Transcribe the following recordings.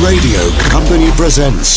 Radio Company presents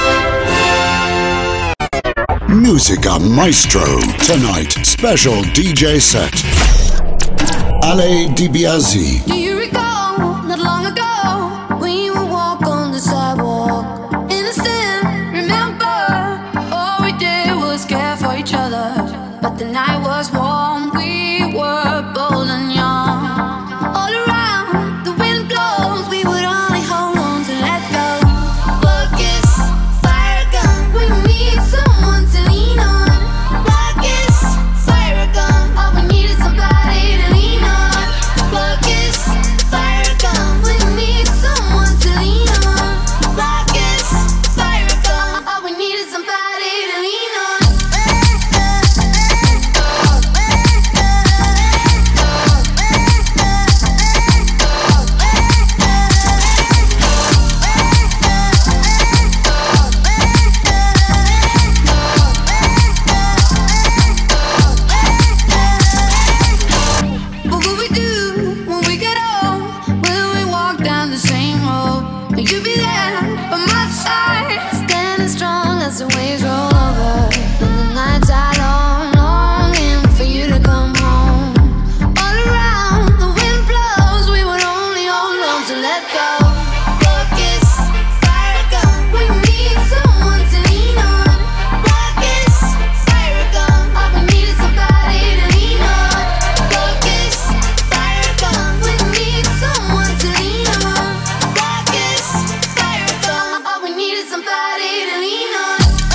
Musica Maestro. Tonight, special DJ set. Ale DiBiase. Do you recall, not long ago, we would walk on the sidewalk? Innocent, remember, all we did was care for each other. But the night was warm, we were bold and young. All around, the wind blows, we would only hold on to let go. Focus, fire gun, we need someone to lean on. Focus, fire gun, all we need is somebody to lean on. Focus, fire gun, we need someone to lean on. Focus, fire gun, all we need is somebody to lean on. What will we do when we get old? Will we walk down the same road? Will you be there by my side, standing strong as the waves roll over? And the nights are long, longing for you to come home. All around, the wind blows, we would only hold on to let go. Focus, fire gun, we need someone to lean on. Focus, fire gun, all we need is somebody to lean on. Focus, fire gun, we need someone to lean on. Focus, fire gun, all we need is somebody to lean on.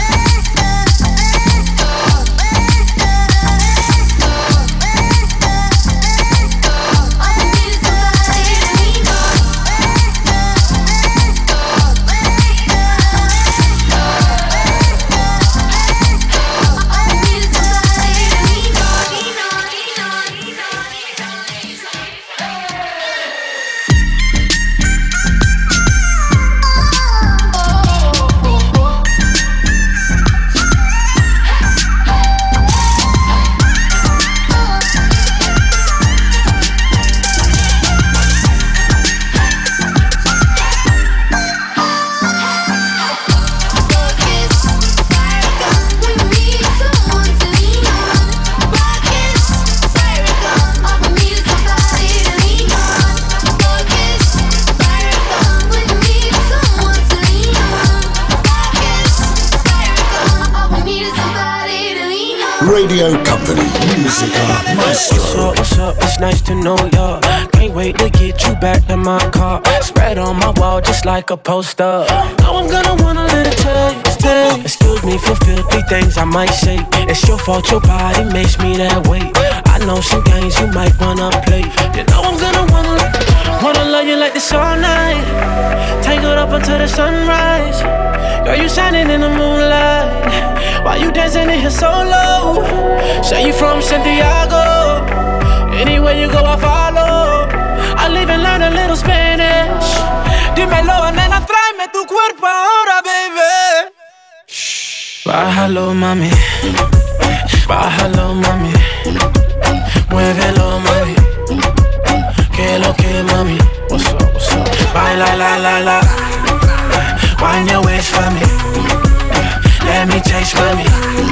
Radio Company. Musica Maestro. What's up? It's nice to know ya. Can't wait to get you back to my car. Spread on my wall just like a poster. Now I'm gonna wanna let it taste. Excuse me for filthy things I might say. It's your fault your body makes me that way. I know some games you might wanna play. You know I'm gonna wanna love you like this all night. Tangled up until the sunrise. Girl, you shining in the moonlight. Why you dancing in here so low? Say you from Santiago. Anywhere you go I follow. I live and learn a little Spanish. Dímelo, nena, tráeme tu cuerpo ahora, baby. Bájalo, mami. Bájalo, mami. Muévelo, mami. Que lo que, mami. What's up, what's up? Baila, la, la, la. Wind your waist for me. Let me taste, mami.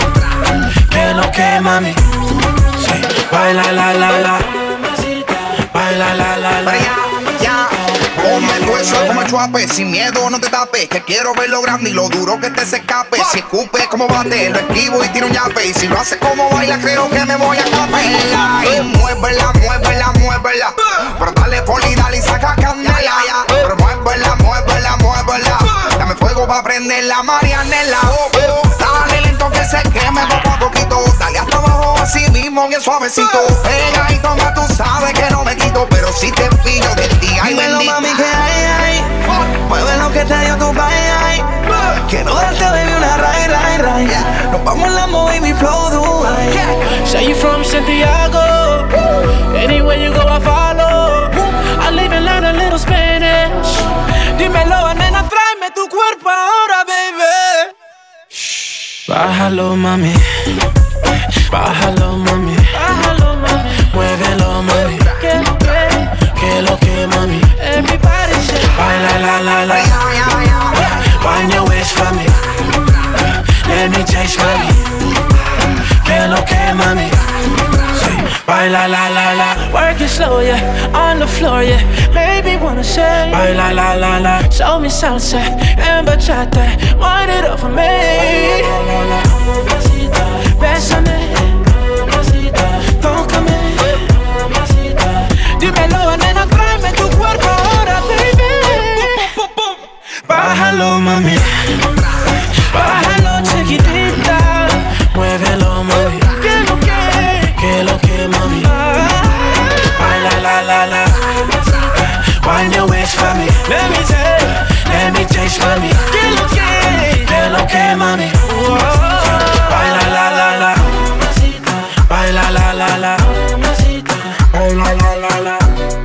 Que lo que, mami. Say, baila, la, la, la. Baila, la, la, la. Ponme el hueso como el chuape, sin miedo no te tapes. Que quiero ver lo grande y lo duro que te se escape. Si escupe como bate, lo esquivo y tiro un yape. Y si lo hace como baila, creo que me voy a capela. Y muévela, muévela, muévela. Pero dale poli, dale y saca candela. Pero muévela, muévela, muévela. Dame fuego pa' prender la marianela. Dale lento que se queme poco a poquito. Dale hasta abajo así mismo bien suavecito. Pegadito más tú sabes que no me quito. Pero si te pillo de ti, ay bendito. Mami, que hay, mueve lo que te dio tu país. Quiero darte, baby, una ray. Nos vamos en la baby flow Dubai. Say you from Santiago. Anywhere you go I follow. I live and learn a little Spanish. Dímelo, nena, tráeme tu cuerpo ahora, baby. Bájalo, mami. Bájalo, mami. Bájalo, mami. Muévelo, mami. Que lo que, mami. Everybody say, baila, la, la, la. Baila la la la, work it slow, yeah, on the floor, yeah. Maybe wanna say, baila la la la, show me salsa and bachata, wind it up for me. Bésame, tócame, dímelo, nena, tráeme tu cuerpo ahora, baby. Bájalo, mami, bájalo, chiquitita, muévelo, mami. Que lo que, mami. Baila la la la. Wind your waist for me. Let me taste, mami. Que lo que, mami. Baila la la la. Baila la la la. Baila la la la.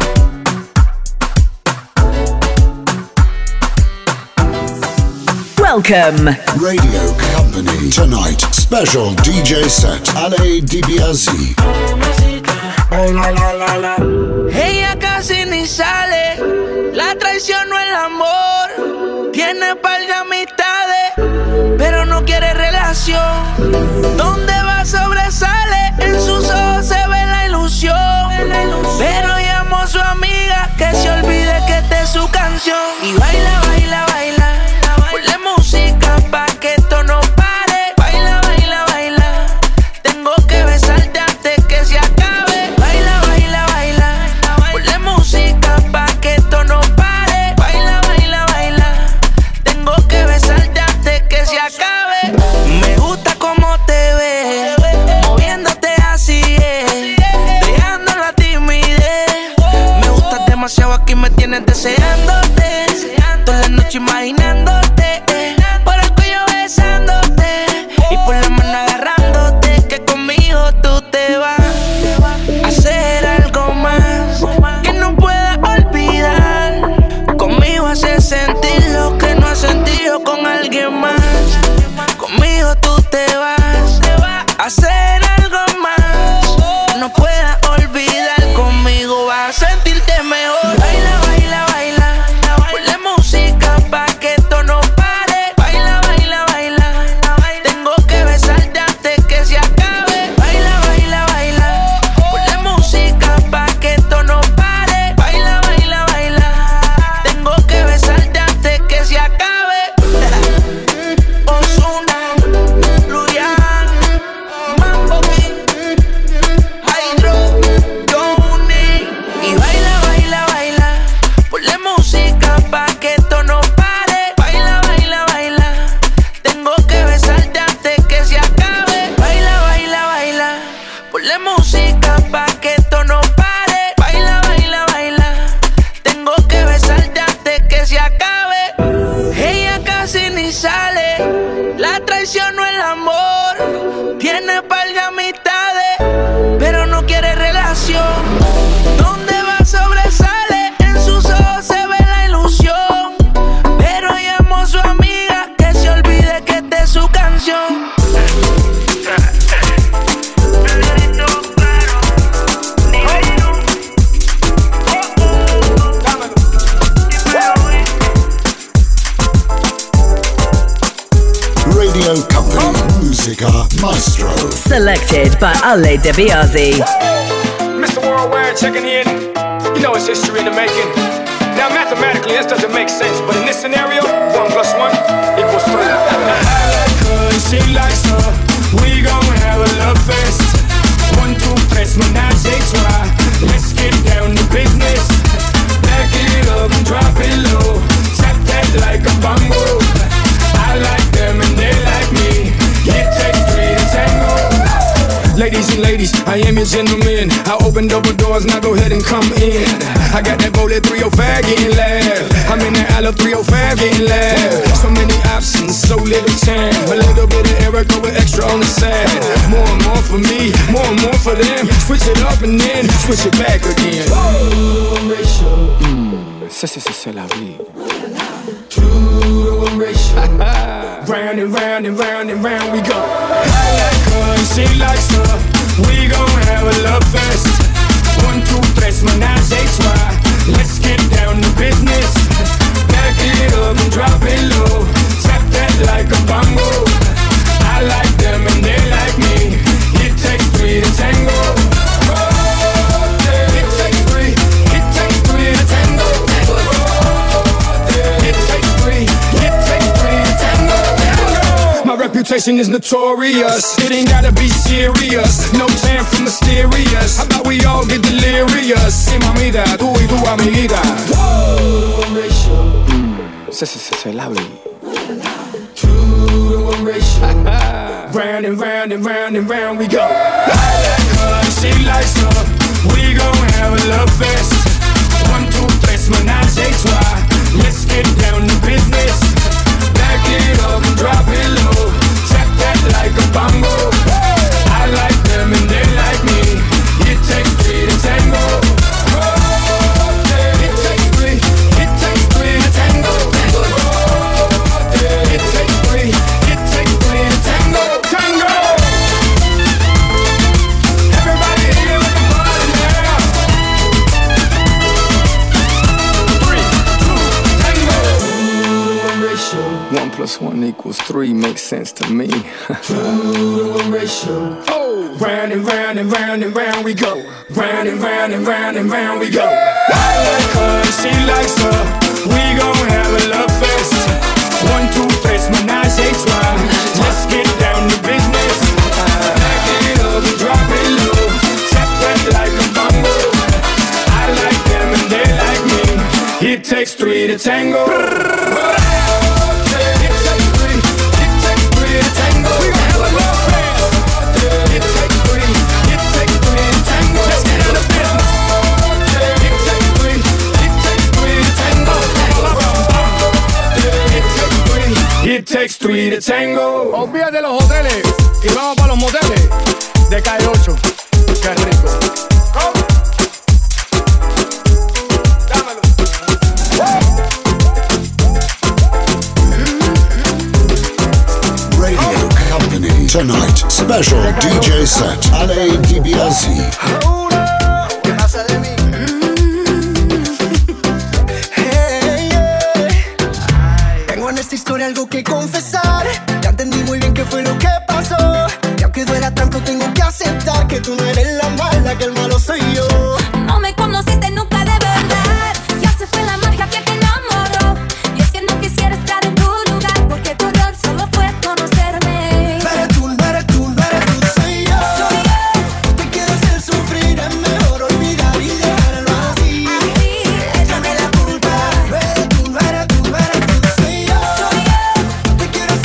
Welcome. Radio Company. Tonight, special DJ set. Ale DiBiase. Ella casi ni sale. La traición no el amor. Tiene par de amistades, pero no quiere relación. Donde va sobresale. En sus ojos se ve la ilusión. Pero llamó a su amiga que se olvide que esta es su canción. Y baila, baila, baila. Ponle música pa' que esto no pare. Baila, baila, baila. Tengo que besarte antes que se acabe. Baila, baila, baila. Ponle música pa' que esto no pare. Baila, baila, baila. Tengo que besarte antes que se acabe. Me gusta cómo te ves, moviéndote así es, dejando la timidez. Me gustas demasiado, aquí me tienes deseándote. Toda la noche imaginándote, por el cuello besándote y por la mano agarrándote. Que conmigo tú te vas a hacer algo más que no puedas olvidar. Conmigo haces sentir lo que no has sentido con alguien más. Conmigo tú te vas a hacer algo más, no puedas olvidar. Conmigo vas a sentirte mejor. Baila, baila, baila. Ponle música pa' que esto no pare. Baila, baila, baila. Tengo que besarte antes que se acabe. Baila, baila, baila. Ponle música pa' que esto no pare. Baila, baila, baila. Tengo que besarte antes que se acabe. Ozuna, Luyan, Mambo King, Hydro, Tony. Y baila, baila, baila. Ponle música pa' que esto no pare. Baila, baila, baila. Tengo que besarte antes que se acabe. Baila, baila, baila. Ponle música pa' que esto no pare. Baila, baila, baila. Tengo que besarte antes que se acabe. Ella casi ni sale. La traición no el amor. Tiene par de amistades, pero no quiere relación. Donde va sobresale. En sus ojos se ve la ilusión. Pero llamó a su amiga que se olvide que esta es su canción. Radio Company. Musica Maestro. Selected by Ale DiBiase. Mr. Worldwide checking in. You know it's history in the making. Now mathematically this doesn't make sense, but in this scenario, 1 + 1 = 3. I like her and she likes her. We gon' have a love fest. 1, 2, 3, menage a trois. Let's get down to business. Back it up and drop it low. Tap that like a bongo. I like them and they like me. It takes 3 to tango. Ladies and ladies, I am your gentleman. I open double doors, now go ahead and come in. I got that bullet 305 getting loud. I'm in that Isle 305 getting loud. So many options, so little time. A little bit of Erica with extra on the side. More and more for me, more and more for them. Switch it up and then switch it back again. C'est la vie. 2-to-1 ratio. Round and round and round and round we go. I like her and she likes her. We gon' have a love fest. 1, 2, 3, menage a trois. Let's get down to business. Back it up and drop it low. Tap that like a bongo. I like them and they like me. It takes 3 to tango. situation is notorious. It ain't gotta be serious. No time for mysterious. How about we all get delirious? Sí, mamita, tú y tu amiguita. Whoa, ratio. Se la abrí. 2-to-1 ratio. Round and round and round and round we go. I like her, she likes her. We gon' have a love fest. 1, 2, 3, menage a trois. Let's get down to business. Back it up and drop it low. Tap that like a bongo. I like them and they like me. It takes 3 to tango. It takes 3. It takes 3 to tango. It takes 3. It takes 3 to tango. Tango. Everybody here with the party now. 3, 2, tango. 2-to-1 ratio. 1 + 1 = 3 makes sense to me. 2-to-1 ratio. Oh, round and round and round and round we go. Round and round and round and round we go. I like her, she likes her. We gon' have a love fest. 1, 2, 3, menage a trois. Let's get down to business. Back it up and drop it low. Tap that like a bongo. I like them and they like me. It takes 3 to tango. It takes 3. It takes 3 to tango. We gon' have a love fest. It takes 3. It takes 3 to tango. Let's get out of business. It takes 3. It takes 3 to tango. It takes 3. It takes 3 to tango. Olvídate los hoteles y vamos para los moteles de Calle 8. Qué rico. Dámelo. Radio Company. Tonight, special DJ set. LA DBRZ. ¿Qué pasa de mí? Tengo en esta historia algo que confesar. Ya entendí muy bien qué fue lo que pasó. Y aunque duela tanto tengo que aceptar que tú no eres la mala, que el malo soy yo. No me conociste nunca de verdad. Ya se fue la magia que te enamoró. Y es que no quisiera estar en tu lugar, porque tu error solo fue conocerme. No eres tú, no eres tú, no eres tú, soy yo. Soy yo. No te quiero hacer sufrir, es mejor olvidar y dejarlo así. Así, Échame la culpa. No eres tú, no eres tú, no eres tú, soy yo. soy yo. No te quiero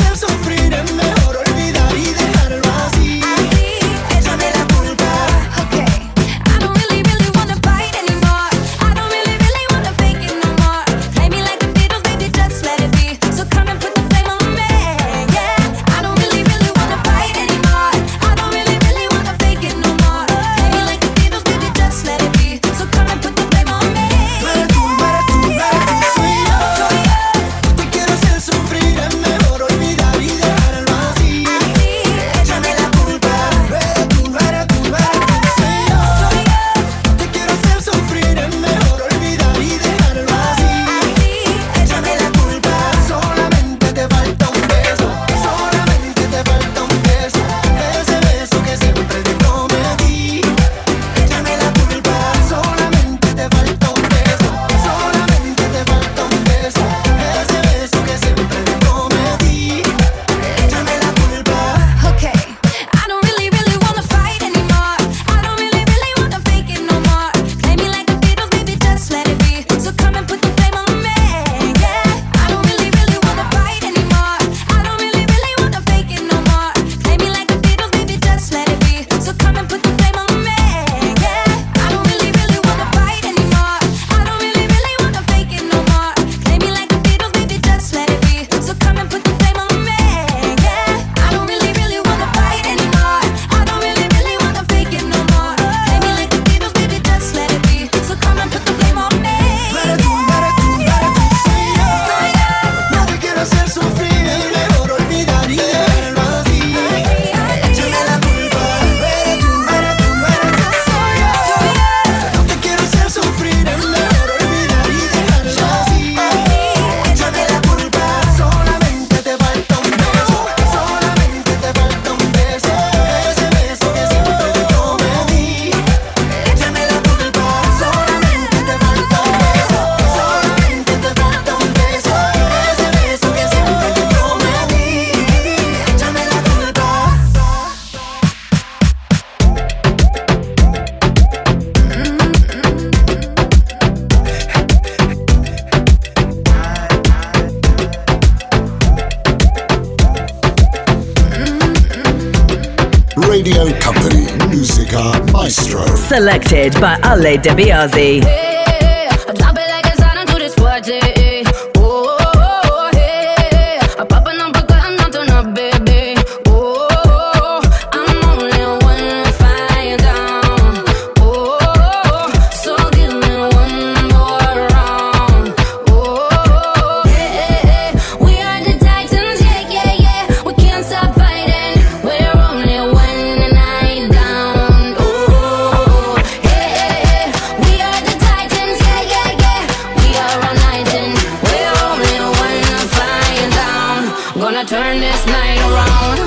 Radio Company, Musica Maestro. Selected by Ale DeBiase. Hey, I drop it like it's out into this party. Oh, hey, I pop it up, I'm not turn up, baby. Oh, I'm only one fire down. Oh, so give me one more round. Oh, hey, we are the Titans, yeah. We can't stop fighting. We're only one night down. Oh, hey, we are the Titans, yeah. We are all night and we're only one flying down. Gonna turn this night around.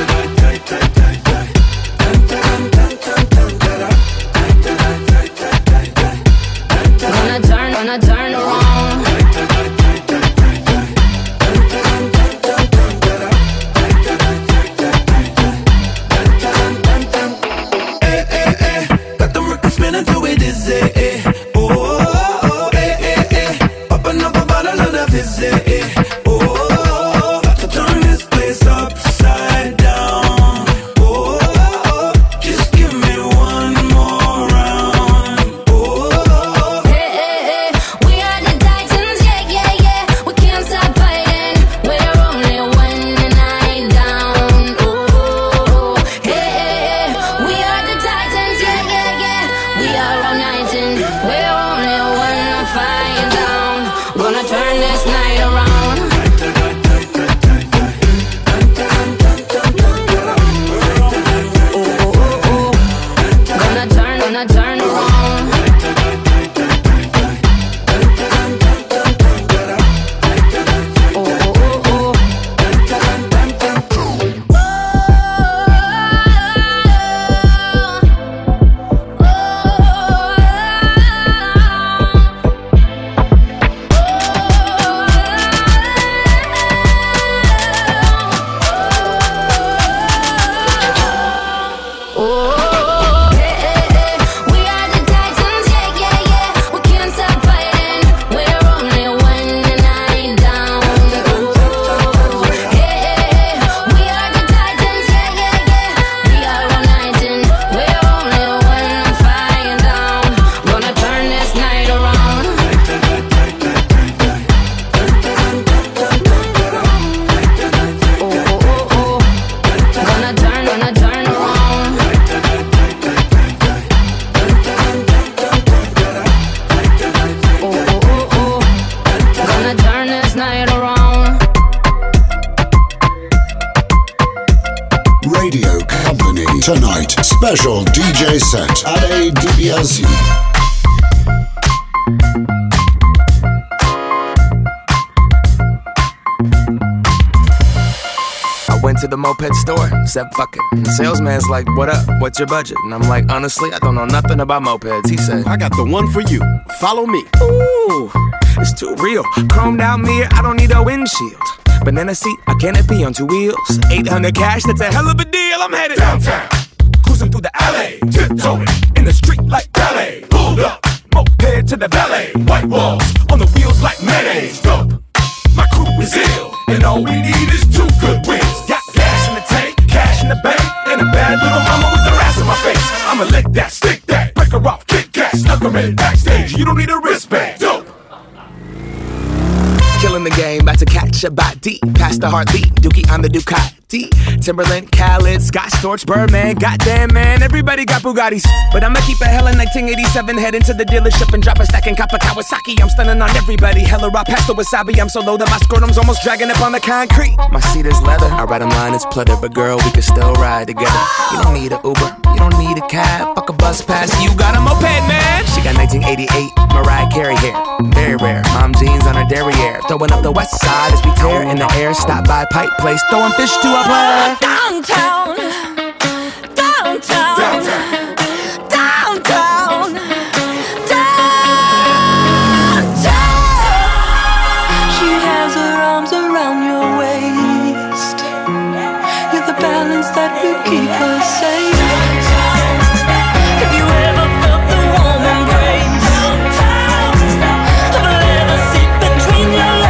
Gonna turn around. Got them records spinning till we dizzy. Oh, popping up a bottle of the fizzy. Oh, about to turn this place upside down. Oh, just give me one more round. Oh, Hey, we are the Titans, yeah. We can't stop fighting. We're only one night down. Oh, hey, we are the Titans, yeah. We are all night and we're only one flying down. Gonna turn this night around. Gonna turn around. We are the Titans, yeah. We can't stop fighting. We're only one night down. Hey, we are the Titans, yeah. We are all night and we're only one flying down. Gonna turn this night around. Gonna turn around. Gonna turn this night around. Radio Company. Tonight, special DJ set. Ale DiBiase. I went to the moped store, said fuck it. The salesman's like, what up, what's your budget? And I'm like, honestly, I don't know nothing about mopeds. He said, I got the one for you. Follow me. ooh, it's too real. Chromed out mirror, I don't need a windshield. Banana seat, a canopy on 2 wheels. 800 cash, that's a hell of a deal. I'm headed downtown, cruising through the alley, tiptoeing in the street like ballet. Pulled up, moped to the valet. White walls on the wheels like mayonnaise. Dope, my crew is ill, and all we need is 2 good wins. Got gas in the tank, cash in the bank, and a bad little mama with her ass in my face. I'ma lick that, stick that, break her off, kick cat, snuck her in backstage. You don't need a wristband. Dope. Killing the game, about to catch a body. Past the heartbeat, Dookie on the Ducati. Timberland, Khaled, Scott Storch, Birdman. Goddamn, man, everybody got Bugattis. But I'ma keep a hella 1987. Head into the dealership and drop a stack and cop a Kawasaki. I'm stunning on everybody. Hella raw past the wasabi. I'm so low that my scrotum's almost dragging up on the concrete. My seat is leather. I ride 'em line, it's pleather. But girl, we can still ride together. You don't need an Uber, you don't need a cab. Fuck a bus pass, you got a moped, man. She got 1988 Mariah Carey hair. Very rare, mom jeans on her derriere. Throwing up the west side as we tear in the air. Stop by Pike Place, throwing fish to a player. Downtown, downtown, downtown, downtown. She has her arms around your waist. You're the balance that will keep her safe. Have you ever felt the warm embrace of a leather seat between your legs?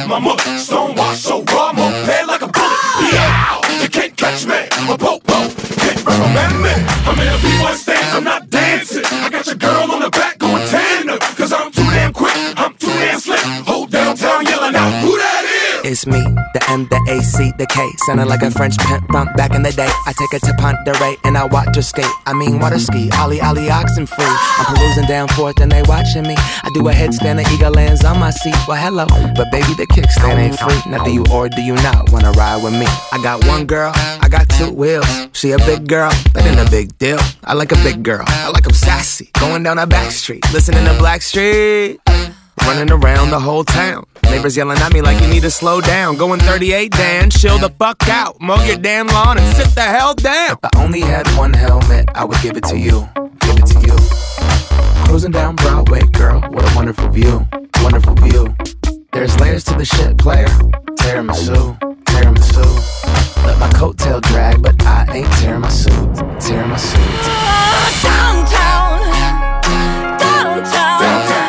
My mother, stonewashed, so raw, I'm prepared like a bullet. Yeah, you can't catch me. A po-po, can't recommend me. I'm in a B1 stance, I'm not dancing. I got your girl on the back going tandem. Cause I'm too damn quick, I'm too damn slick. Whole downtown yelling out, who that is? It's me, the M, the A, C, the K. Sounding like a French pimp from back in the day. I take her to Ponderay and I watch her skate. I mean water ski, ollie, oxen free. I'm perusing down forth and they watching me. I do a headstand, the eagle lands on my seat. Well, hello, but baby, the kickstand ain't free. Now do you or do you not wanna ride with me? I got one girl, I got two wheels. She a big girl, that ain't a big deal. I like a big girl, I like 'em sassy. Going down a back street, listening to Blackstreet. Running around the whole town. Neighbors yelling at me like you need to slow down. Going 38, Dan, chill the fuck out. Mow your damn lawn and sit the hell down. If I only had one helmet, I would give it to you. Give it to you. Cruising down Broadway, girl, what a wonderful view. Wonderful view. There's layers to the shit, player. Tiramisu, tiramisu. Let my coattail drag, but I ain't tearing my suit. Tearing my suit. Downtown, downtown, downtown.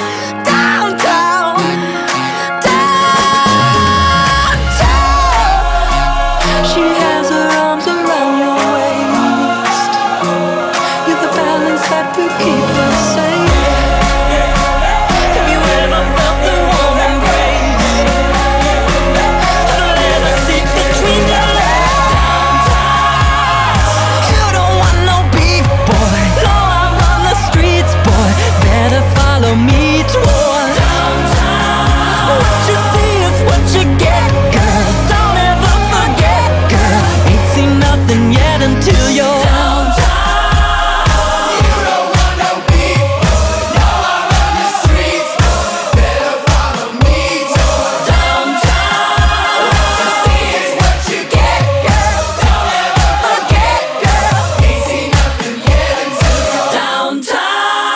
Until you're downtown, you don't want no people. Y'all are on the streets, better follow me to downtown. What you see is what you get, girl. Don't ever forget, girl. Ain't seen nothing yet until you're downtown.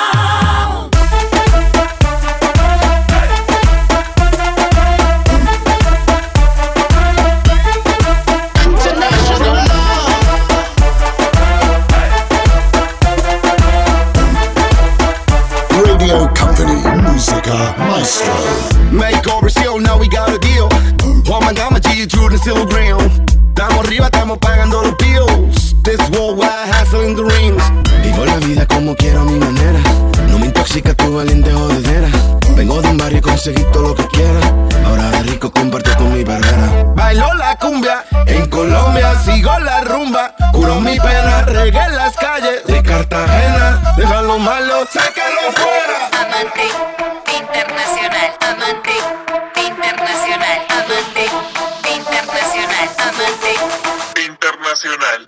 Maestro. Make overseal, now we got a deal. Juan mandamos G through the Silvergram. Estamos arriba, estamos pagando los bills. This worldwide hassle in the rings. Vivo la vida como quiero a mi manera. No me intoxica tu valiente jodedera. Vengo de un barrio y conseguí todo lo que quiera. Ahora de rico comparto con mi barrera. Bailo la cumbia, en Colombia sigo la rumba. Curo mi pena, regué en las calles de Cartagena. Deja lo malo, sácalo fuera. Amante internacional, amante internacional, amante internacional, amante internacional.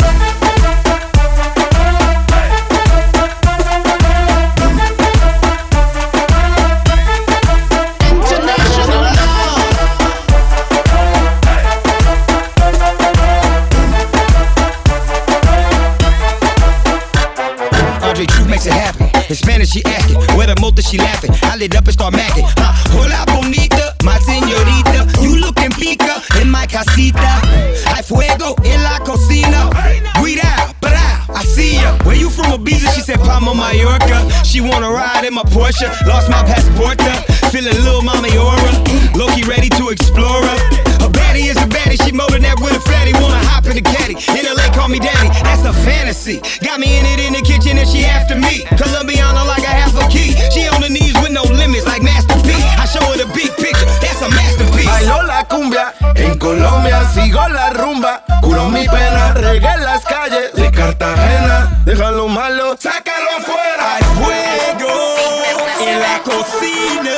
Makes it happen. In Spanish she asking, where the motor she laughing. I lit up and start macking. Hola bonita, my señorita. You looking pica in my casita. Hay fuego en la cocina. Cuidado, bravo, I see ya. Where you from, Ibiza? She said Palma, Mallorca. She wanna ride in my Porsche. Lost my passport. Feeling little mommy aura. Low-key ready to explore her. A baddie is a baddie. She molding that with a fatty. Wanna hop in the caddy. In LA, call me daddy. That's a fantasy. Got me in it in the kitchen and she after me. Colombiana like a half a key. She on the knees with no limits like Master P. I show her the big picture. That's a masterpiece. Bailo la cumbia. En Colombia sigo la rumba. Curo mi pena. Regué en las calles de Cartagena. Déjalo malo. Sácalo afuera. Hay fuego en la cocina.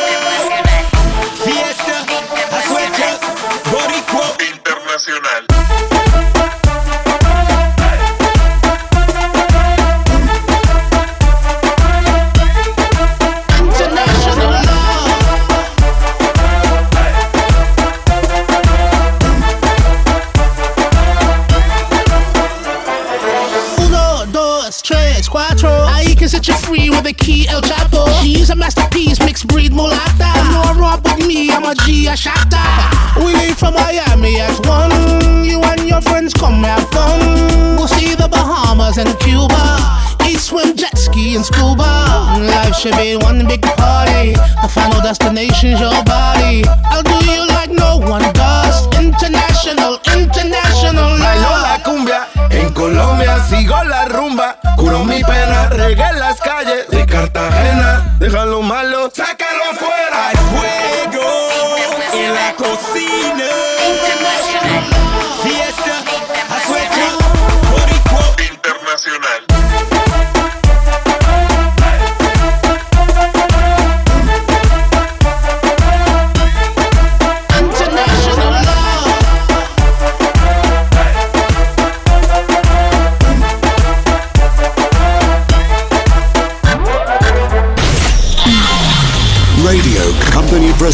Fiesta, azueca, boricua internacional. Ahí can set you free with a key, El Chapo. She's a masterpiece, mixed breed mulata. No rock with me, I'm a G, a shatta. We ain't from Miami as one. You and your friends come have fun. We'll see the Bahamas and Cuba. Eat, swim, jet ski and scuba. Life should be one big party. The final destination's your body. I'll do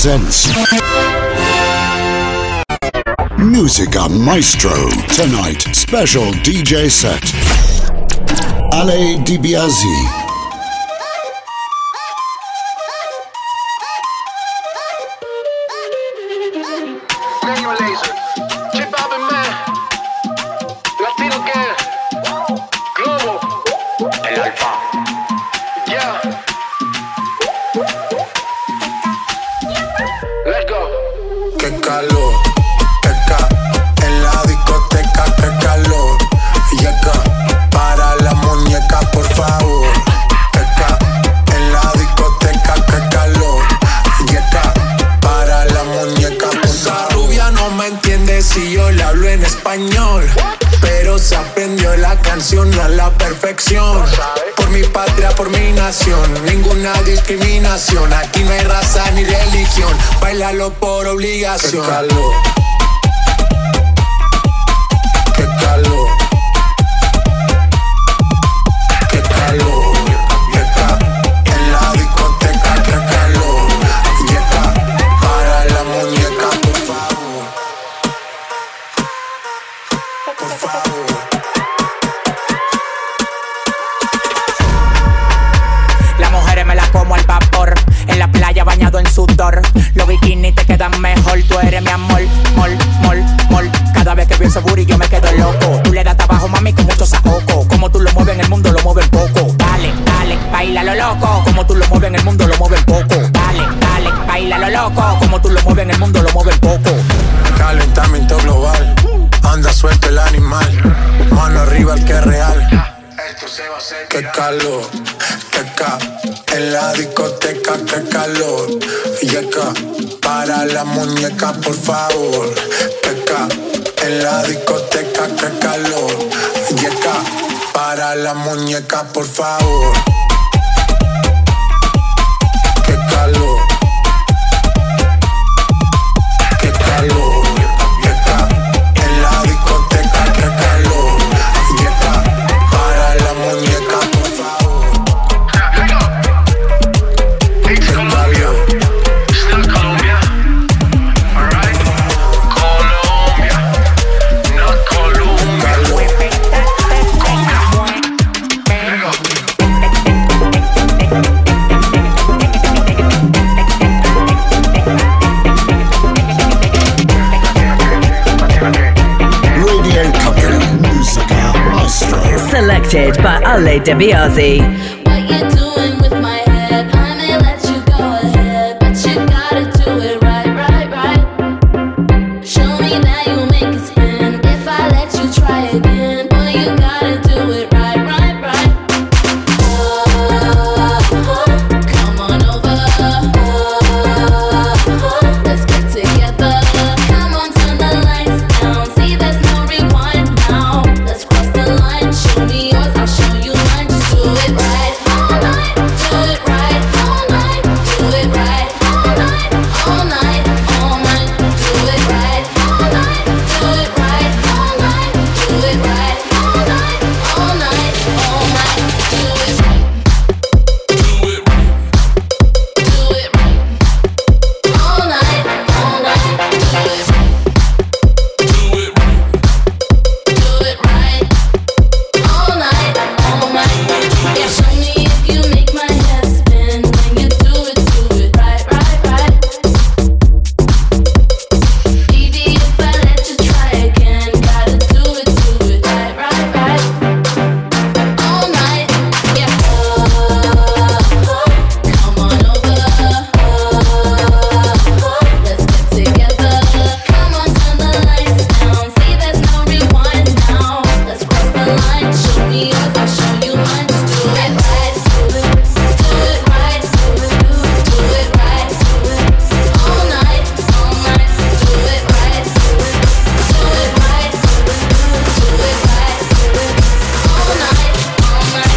presents Musica Maestro. Tonight, special DJ set. Ale DiBiase. Pero se aprendió la canción a la perfección. Por mi patria, por mi nación, ninguna discriminación. Aquí no hay raza ni religión, bailalo por obligación. Qué calor, qué calor, qué calor. En la discoteca, qué calor. Yeca, para la muñeca, por favor. Por favor. Las mujeres me las como al vapor. En la playa bañado en sudor. Los bikinis te quedan mejor. Tú eres mi amor, mol, mol, mol. Cada vez que veo ese booty yo me quedo loco. Tú le das trabajo, mami, con mucho saoco. Como tú lo mueves en el mundo, lo mueves poco. Dale, dale, baila lo loco. Como tú lo mueves en el mundo, lo mueves poco. Dale, dale, baila lo loco. Como tú lo mueves en el mundo, lo mueves poco. Calentamiento global. Anda suelto el animal, mano arriba el que es real. Esto se va a hacer. Qué calor, qué ca. En la discoteca, qué calor. Yeca, para la muñeca, por favor. Qué ca. En la discoteca, qué calor. Yeca, para la muñeca, por favor. Qué calor, qué calor. Selected by Ale DiBiase. What you doing with my head? I may let you go ahead, but you gotta do it right, right, right. Show me that you make it spin. If I let you try again, boy, you gotta do it right, right, right. Come on over. Let's get together. Come on, turn the lights down. See, there's no rewind now. Let's cross the line. Show me yours, I'll show you mine. Just do it right all night. Do it right all night. Do it right all night. All night, all night. Do it right all night. Do it right all night. Do it right all night. All night, all night. Do it right. Do it right. Do it right. All night, all night. Do it right. Do it right. Do it right. All night, all night. Yeah, show me if you make my head spin. When you do it right, right, right. Baby, if I let you try again, gotta do it right, right, right. All night, yeah. Come on over. Let's get together. Come on, turn the lights down. See, there's no rewind now. Let's cross the line. Show me yours, I'll show you mine. Just do it right. Do it right. Do it right. All night, all night. Do it right. Do it right. Do it right. All night, all night.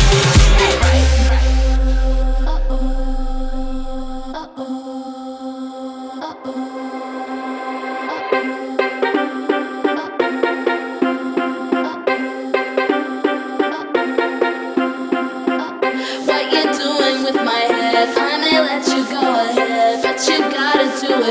What you doing with my head? I may let you go ahead, but you gotta do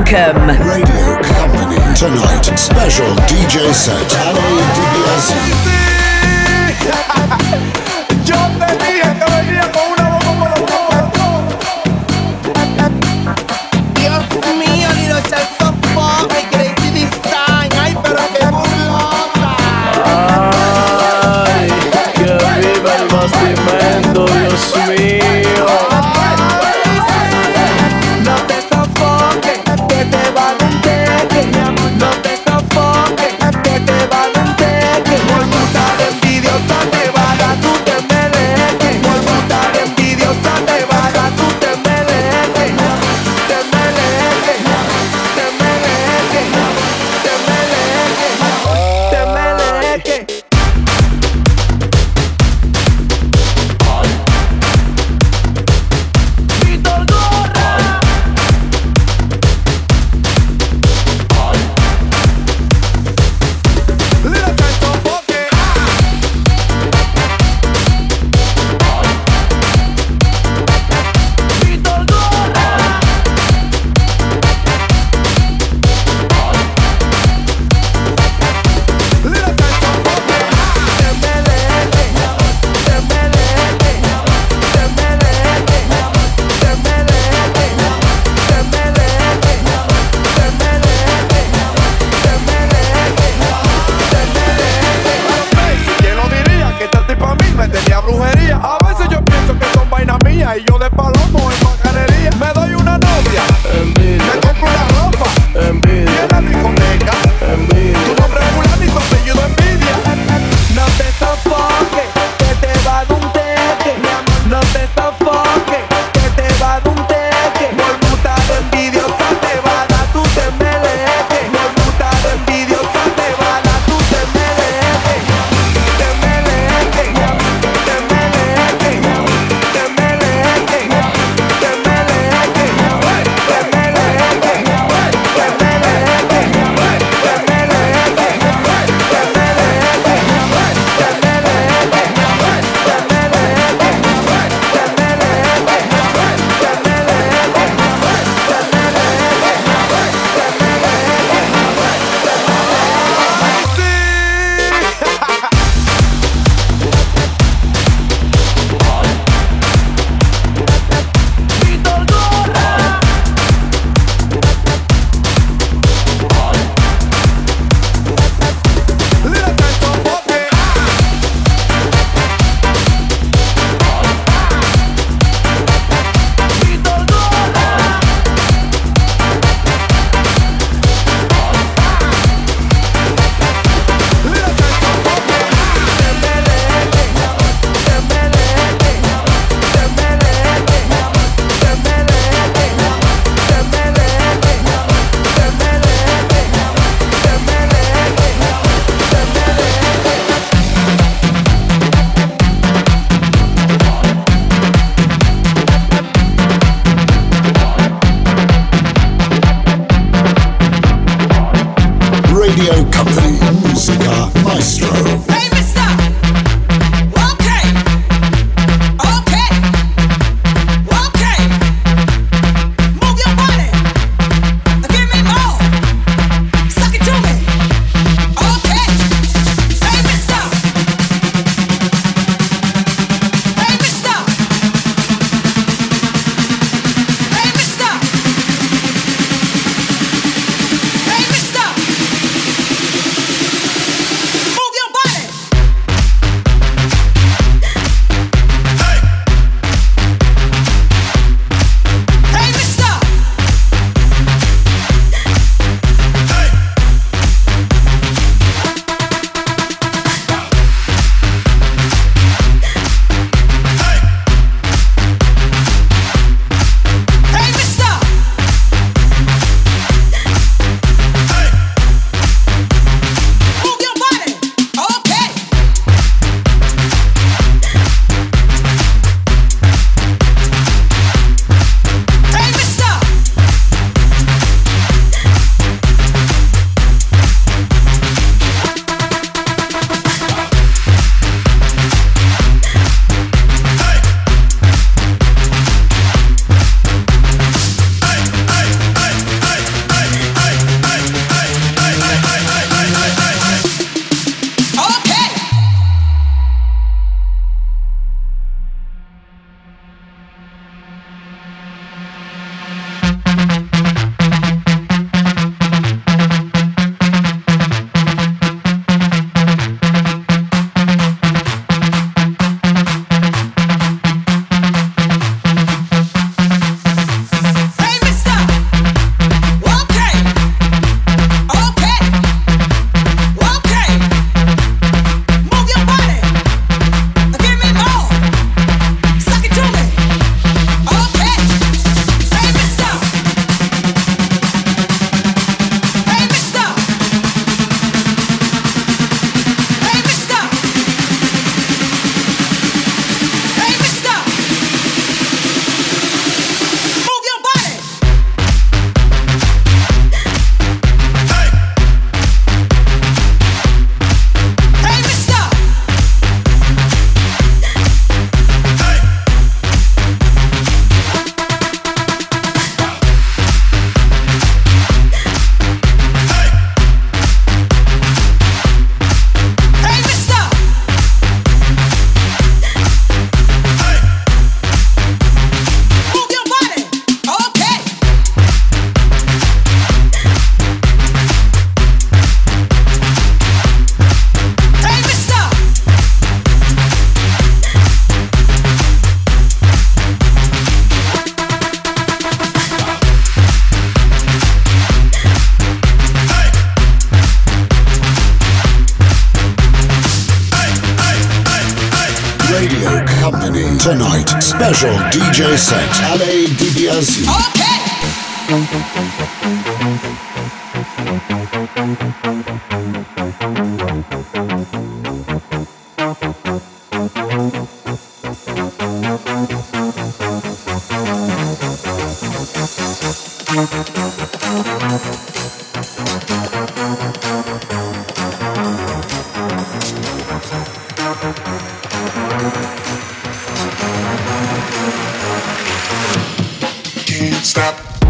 Welcome. Radio Company. Tonight, special DJ set. LADBIZ. Yo te dije que venía con una bomba por los codos. Dios mío, Little Child so fuck, I crazy this time. Ay, pero qué burlota. Ay, que viva el bastimento, Dios mío. No te sofoques, que te va a denteque, mi amor. No te sofoques, que te va a denteque. Por tu estar envidiosa te va a dar tu DJ set. LA DBRZ. Can't stop.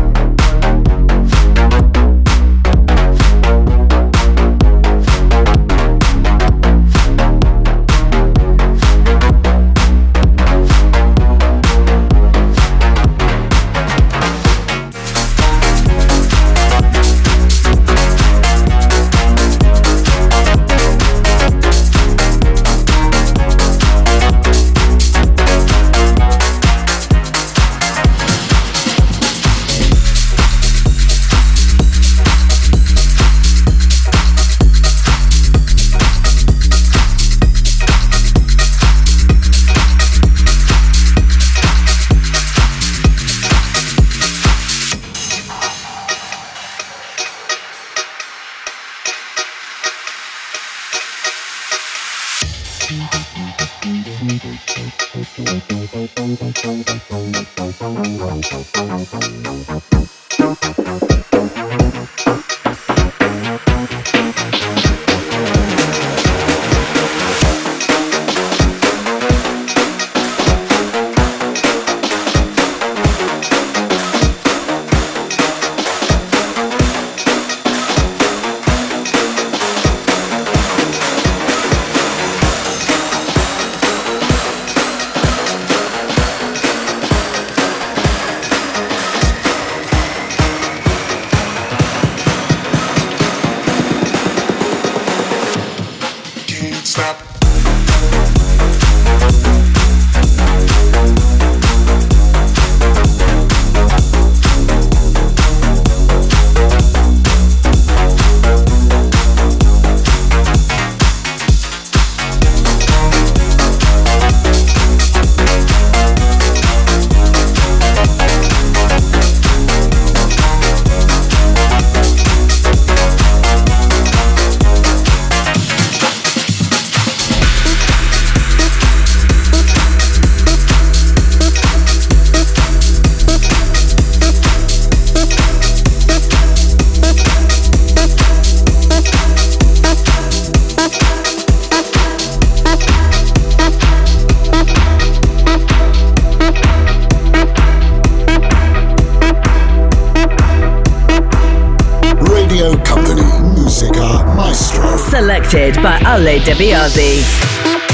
Selected by Ale DeBiase.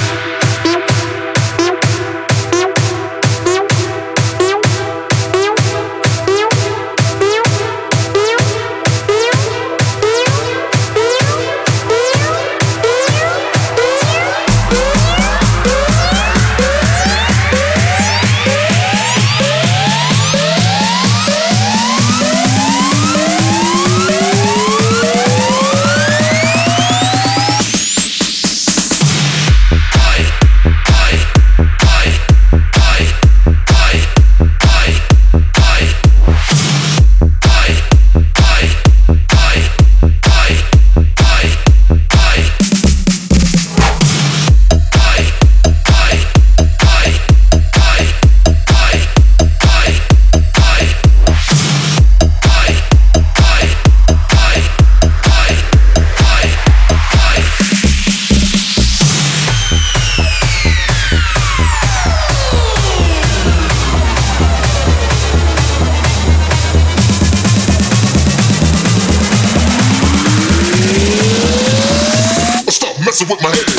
With my head.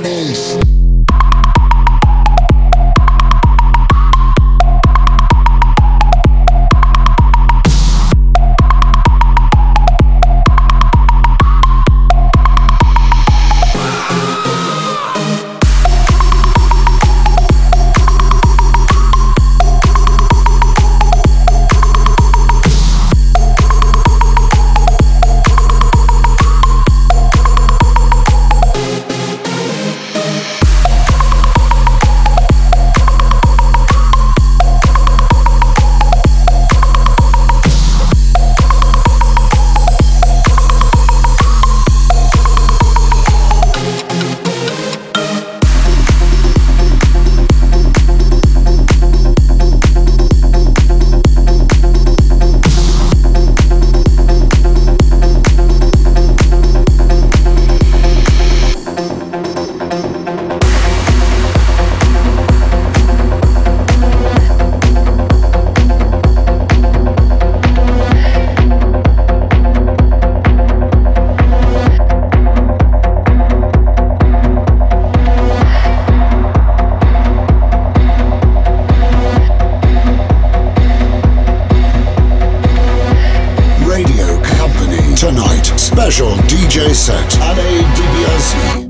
East. Special DJ set, Ale DiBiase.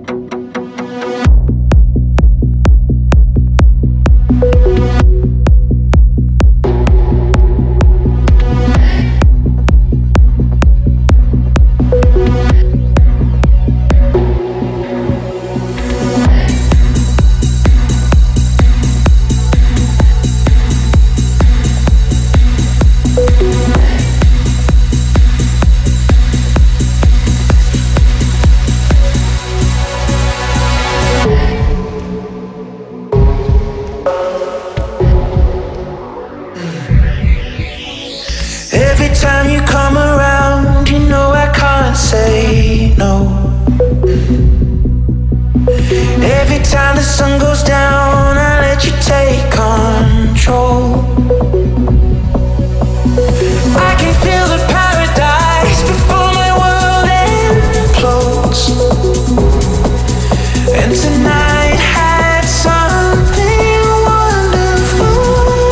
Time you come around, you know I can't say no. Every time the sun goes down, I let you take control. I can feel the paradise before my world implodes. And tonight had something wonderful.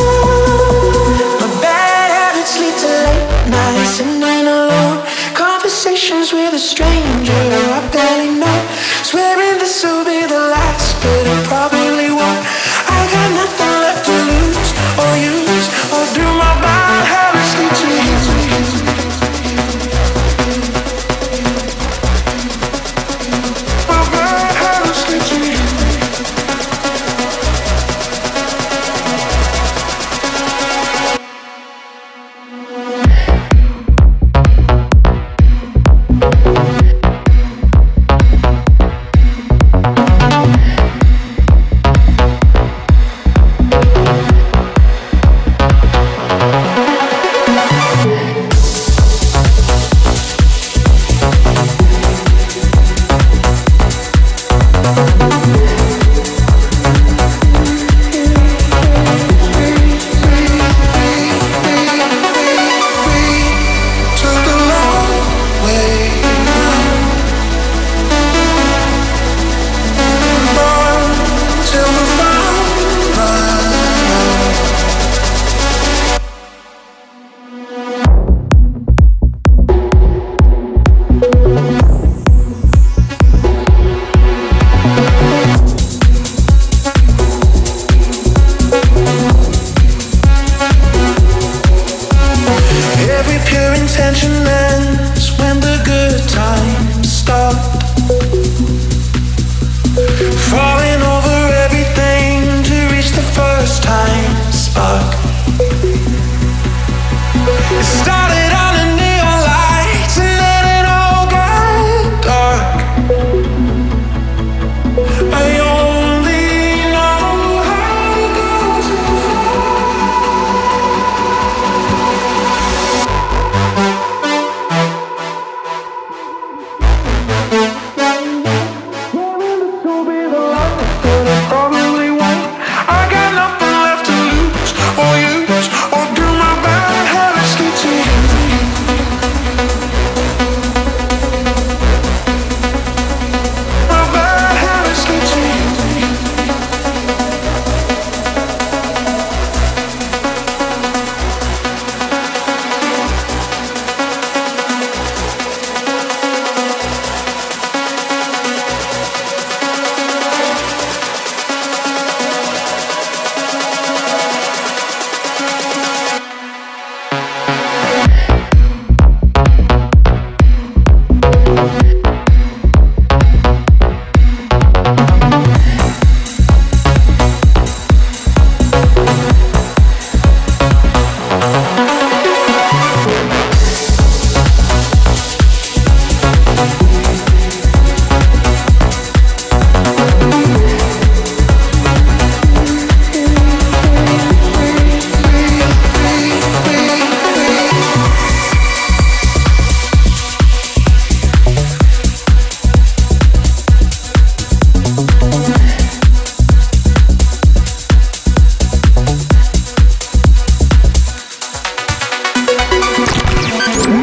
My bad habits lead to late nights and then alone conversations with a stranger I barely know. Swearing this will be the last, but it probably won't.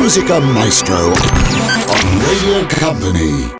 Musica Maestro on Radio Company.